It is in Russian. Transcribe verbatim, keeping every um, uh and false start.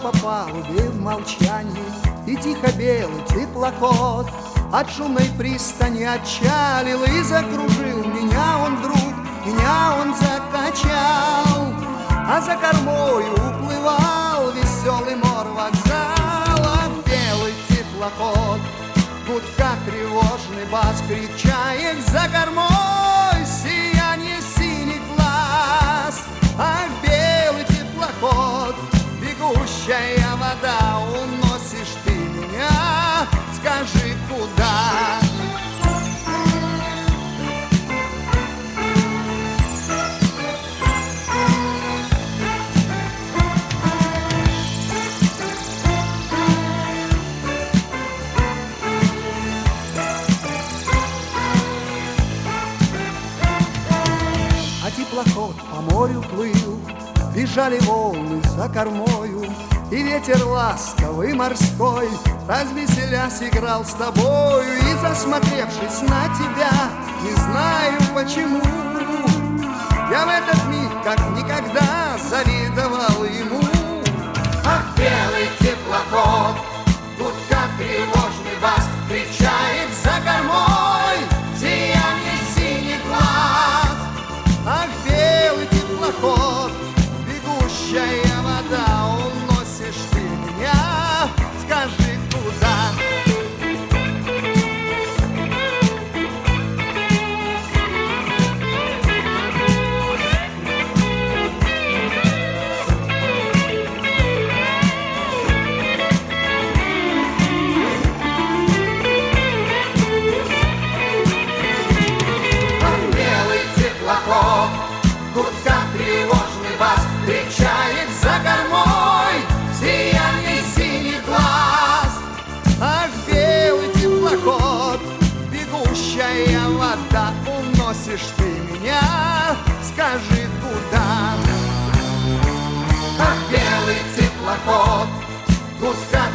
по палубе в молчании, и тихо белый теплоход от шумной пристани отчалил и закружил. Меня он вдруг, меня он закачал, а за кормою уплывал веселый мор вокзала. Белый теплоход, гудка тревожный бас, крик чаек за кормой, сияние синих глаз. Ах, белый теплоход, бегущая вода, уносишь ты меня, скажи, куда? А теплоход по морю плыл, бежали волны за кормою, и ветер ласковый морской, развеселясь, играл с тобою. И засмотревшись на тебя, не знаю почему, я в этот миг как никогда завидовал ему. Ах, белый теплоход, гудка тревожный бас, кричает за кормой, сияние синих глаз. Ах, белый теплоход, бегущая вода, уносишь ты меня, скажи, куда? Гудка тревожный бас, кричает за кормой, сияние синих глаз. Ах, белый теплоход, бегущая вода, уносишь ты меня, скажи, куда? Ах, белый теплоход, гудка